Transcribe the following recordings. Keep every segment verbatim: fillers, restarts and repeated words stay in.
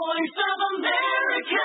voice of America.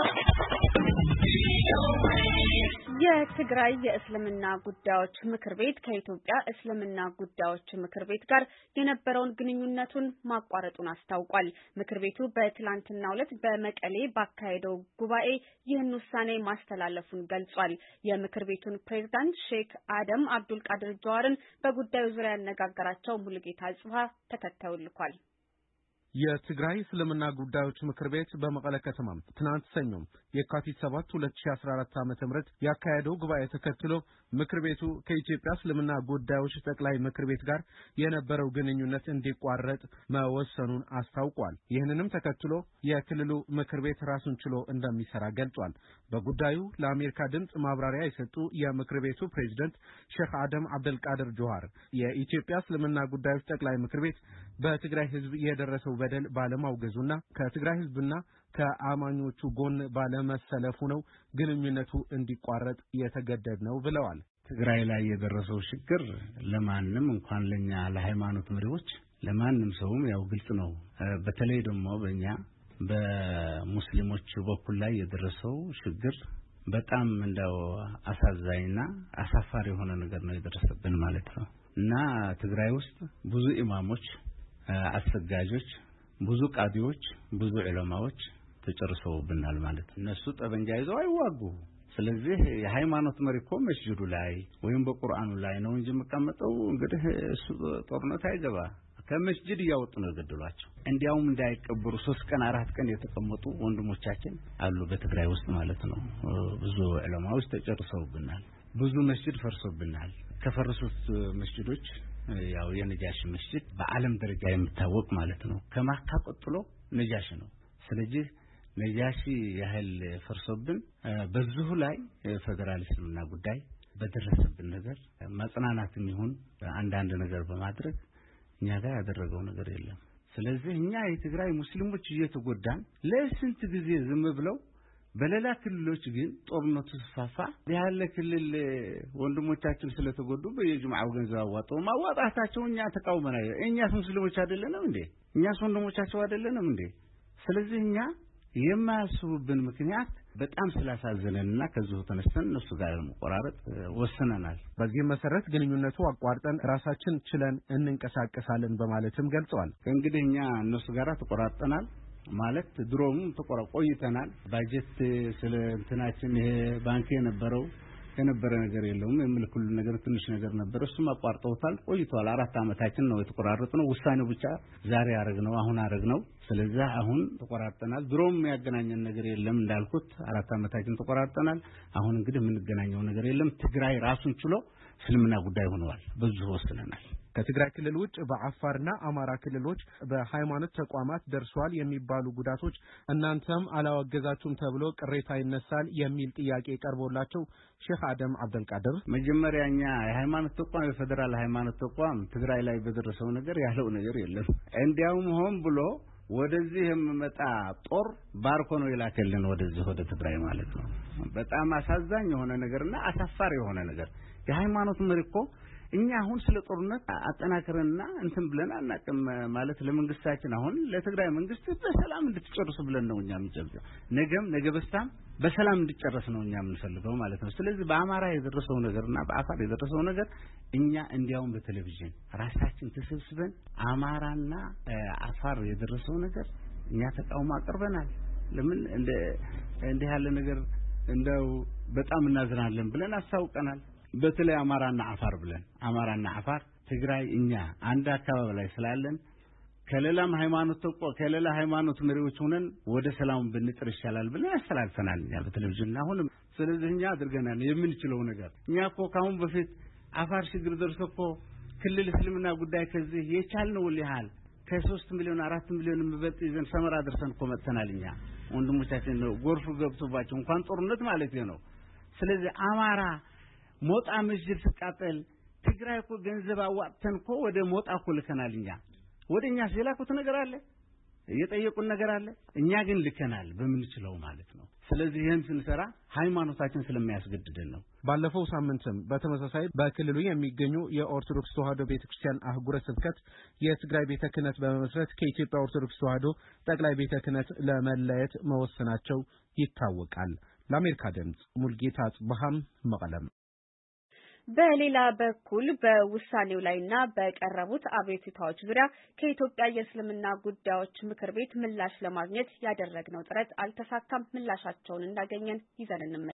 የትግራይ የእስልምና ጉዳዮች ምክር ቤት ከኢትዮጵያ እስልምና ጉዳዮች ምክር ቤት ጋር የነበረውን ግንኙነቱን ማቋረጡን አስታውቋል። ምክር ቤቱ በትላንትናው ዕለት በመቀሌ ባካሄደው ጉባኤ ይህን ውሳኔ ማስተላለፉን ገልጿል። የምክር ቤቱን ፕሬዝዳንት ሼክ አደም አብዱል ቃድር ጀዋርን በጉዳዩ ዙሪያ ያነጋገራቸው ሙሉጌታ ጽፋ ተከታዩን ልኳል። የትግራይ እስልምና ጉዳዮች ምክር ቤት በመቀለ ከተማ ትናንት ሰኞ የካቲት ሰባት ሁለት ሺህ አስራ አራት ዓመተ ምህረት ያካሄደው ጉባኤ ተከትሎ ምክር ቤቱ ከኢትዮጵያ እስልምና ጉዳዮች ጠቅላይ ምክር ቤት ጋር የነበረው ግንኙነት እንዲቋረጥ መወሰኑን አስታውቋል። ይህንንም ተከትሎ የክልሉ ምክር ቤት ራሱን ችሎ እንደሚሰራ ገልጿል። በጉዳዩ ለአሜሪካ ድምጽ ማብራሪያ የሰጡ የምክር ቤቱ ፕሬዝዳንት ሼክ አደም አብዱል ቃድር ጀዋር የኢትዮጵያ እስልምና ጉዳዮች ጠቅላይ ምክር ቤት በትግራይ ህዝብ የደረሰው በደል ባለማውገዙና ከትግራይ ህዝብና ከአማኞቹ ጎን ባለመሰለፉ ነው ግንኙነቱ እንዲቋረጥ የተገደደው ብለዋል። ትግራይ ላይ የደረሰው ችግር ለማንም እንኳን ለኛ ለሃይማኖት መሪዎች ለማንም ሰውም ያው ግልጽ ነው። በተለይ ደግሞ በእኛ በሙስሊሞች በኩል ላይ የደረሰው ችግር በጣም እንደው አሳዛኝና አሳፋሪ የሆነ ነገር ነው የደረሰብን ማለት ነው። እና ትግራይ ውስጥ ብዙ ኢማሞች፣ አሰጋጆች፣ ብዙ ቃዲዎች፣ ብዙ ዑለማዎች ተጨርሰውብናል ማለት ነው። እነሱ ጠበንጃ ይዘው አይዋጉ። ስለዚህ የሃይማኖት መሪ እኮ መስጂዱ ላይ ወይም በቁርአኑ ላይ ነው እንጂ መቀመጠው እንግዲህ እሱ ጦርነት አይገባ። ከመስጂድ ያወጡ ነው ገደሏቸው። እንዲያውም እንዳይቀበሩ ሶስት ቀን አራት ቀን የተቀመጡ ወንድሞቻችን አሉ በትግራይ ውስጥ ማለት ነው። ብዙ ዑለማዎች ተጨርሰውብናል። ብዙ መስጂድ ፈርሶብናል። ከፈረሱት መስጂዶች ያው የነጃሽ መስጂድ በዓለም ደረጃ የሚታወቅ ማለት ነው። ከማካ ቀጥሎ ነጃሽ ነው። ስለዚህ ነጃሺ ያህል ፈርሶብን በዚሁ ላይ ፌደራሊዝምና ጉዳይ በደረሰብን ነገር ማጽናናትም ይሁን አንዳንድ ነገር በማድረግ እኛ ጋር ያደረገው ነገር የለም። ስለዚህ እኛ የትግራይ ሙስሊሞች እየተጎዳን ለስንት ጊዜ ዝም ብለው በሌላ ክልሎች ግን ጦርነቱ ተስፋፋ ያለ ክልል ወንድሞቻችን ስለተጎዱ በየጅምዓው ገንዘብ አዋጣው ማዋጣታቸው እኛ ተቃውመናል። እኛስ ሙስሊሞች አይደለንም እንዴ? እኛስ ወንድሞቻቸው አይደለንም እንዴ? ስለዚህ እኛ የማያስቡብን ምክንያት በጣም ስላሳዘነንና ከዚሁ ተነስተን እነሱ ጋር መቆራረጥ ወሰነናል። በዚህ መሰረት ግንኙነቱ አቋርጠን ራሳችን ችለን እንንቀሳቀሳለን በማለትም ገልጸዋል። እንግዲህ እኛ እነሱ ጋር ተቆራርጠናል ማለት ድሮም ተቆራቆይተናል። ባጀት ስለ እንትናችን ይሄ ባንክ የነበረው የነበረ ነገር የለውም። የምልክሉ ነገር ትንሽ ነገር ነበር። እሱም አቋርጠውታል ቆይቷል። አራት አመታችን ነው የተቆራረጥነው። ውሳኔው ብቻ ዛሬ አረግነው አሁን አረግነው። ስለዚህ አሁን ተቆራርጠናል። ድሮም ያገናኘን ነገር የለም እንዳልኩት አራት አመታችን ተቆራርጠናል። አሁን እንግዲህ የምንገናኘው ነገር የለም። ትግራይ ራሱን ችሎ እስልምና ጉዳይ ሆነዋል። በዚሁ ወስነናል። ከትግራይ ክልል ውጭ በአፋርና አማራ ክልሎች በሃይማኖት ተቋማት ደርሷል የሚባሉ ጉዳቶች እናንተም አላወገዛችሁም ተብሎ ቅሬታ ይነሳል የሚል ጥያቄ ቀርቦላቸው ሼክ አደም አብዱል ቃድር መጀመሪያኛ የሃይማኖት ተቋም የፌደራል ሃይማኖት ተቋም ትግራይ ላይ በደረሰው ነገር ያለው ነገር የለም። እንዲያውም ሆን ብሎ ወደዚህ የመጣ ጦር ባርኮ ነው ይላከልን ወደዚህ ወደ ትግራይ ማለት ነው። በጣም አሳዛኝ የሆነ ነገርና አሳፋሪ የሆነ ነገር የሃይማኖት መሪ እኮ እኛ አሁን ስለ ጦርነት አጠናክረንና እንትን ብለን አናቀም ማለት ለመንግስታችን አሁን ለትግራይ መንግስት በሰላም እንድትጨርሱ ብለን ነው እኛ የምንጨርሰው። ነገም ነገ በስታም በሰላም እንድትጨርስ ነው እኛ የምንፈልገው ማለት ነው። ስለዚህ በአማራ የደረሰው ነገርና በአፋር የደረሰው ነገር እኛ እንዲያውም በቴሌቪዥን ራሳችን ተሰብስበን አማራና አፋር የደረሰው ነገር እኛ ተቃውሞ አቅርበናል። ለምን እንደ እንደ ያለ ነገር እንደው በጣም እናዝናለን ብለን አሳውቀናል። በተለይ አማራና አፋር ብለን አማራና አፋር ትግራይ እኛ አንድ አካባቢ ላይ ስላለን ከሌላም ሃይማኖት ተቆ ከሌላ ሃይማኖት መሪዎች ሆነን ወደ ሰላም ብንጥር ይሻላል ብለን አስተላልፈናል ያ በቴሌቪዥን። አሁን ስለዚህ እኛ አድርገናል የምንችለው ነገር። እኛ እኮ ካሁን በፊት አፋር ችግር ደርሶ እኮ ክልል እስልምና ጉዳይ ከዚህ የቻልነው ሊሃል ከሶስት ሚሊዮን አራት ሚሊዮን ምበጥ ይዘን ሰመራ ደርሰን እኮ መጥተናል። እኛ ወንድሞቻችን ነው ጎርፍ ገብቶባቸው እንኳን ጦርነት ማለት ነው። ስለዚህ አማራ ሞጣ መስጂድ ተቃጠል ትግራይ እኮ ገንዘብ አዋጥተን እኮ ወደ ሞጣ እኮ ልከናል። እኛ ወደኛ ሲላኩት ነገር አለ የጠየቁን ነገር አለ እኛ ግን ልከናል በምንችለው ማለት ነው ስለዚህ ይሄን ስንሰራ ሃይማኖታችን ስለሚያስገድደን ነው ባለፈው ሳምንትም በተመሳሳይ በክልሉ የሚገኙ የኦርቶዶክስ ተዋሕዶ ቤተክርስቲያን አህጉረ ስብከት የትግራይ ቤተ ክህነት በመመስረት ከኢትዮጵያ ኦርቶዶክስ ተዋሕዶ ጠቅላይ ቤተ ክህነት ለመለየት መወሰናቸው ይታወቃል ለአሜሪካ ድምጽ ሙልጌታ ጽብሃም መቀለም በሌላ በኩል በውሳኔው ላይና በቀረቡት አቤቱታዎች ዙሪያ ከኢትዮጵያ የእስልምና ጉዳዮች ምክር ቤት ምላሽ ለማግኘት ያደረግነው ጥረት አልተሳካም ምላሻቸውን እንዳገኘን ይዘን